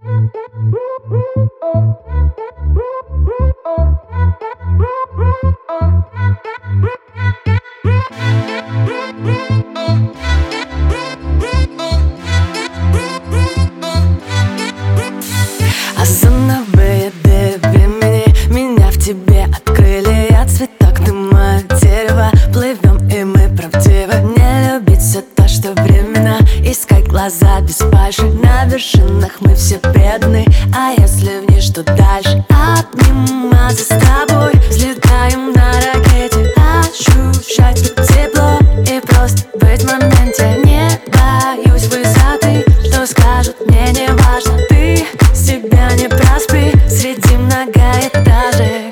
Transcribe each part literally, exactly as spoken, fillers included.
Озоновые двери времени меня в тебе открыли. Я цветок, ты мое дерево. Плывем и мы правдивы. Не любить все то, что временно. Искать глаза без фальши. На вершинах мы все преданы. А если вниз, что дальше? Обниматься с тобой. Взлетаем на ракете. Ощущать как тепло и просто быть в моменте. Не боюсь высоты. Что скажут, мне не важно. Ты себя не проспи среди многоэтажек.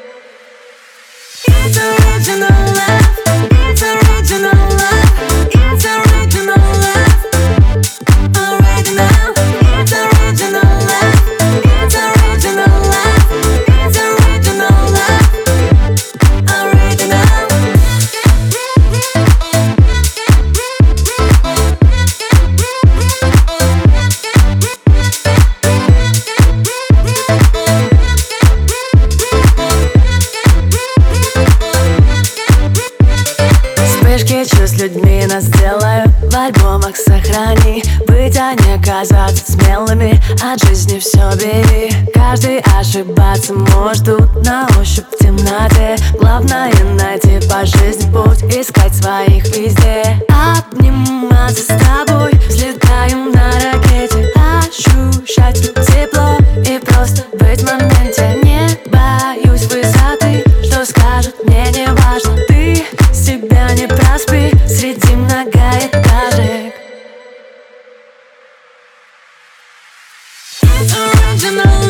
It's original love, it's original love, it's original love. Already now, it's original love, it's original love, it's original love. Already now. Вспышки чувств людьми нас делают. В альбомах сохрани. Быть, а не казаться смелыми. От жизни все бери. Каждый ошибаться может тут. На ощупь в темноте. Главное найти по жизни путь. Искать своих везде. Обниматься с тобой. Взлетаем на ракете. Ощущать как тепло и просто быть в моменте. Не боюсь высоты. Что скажут, мне не важно. Ты себя не проспи среди многоэтажек. It's original.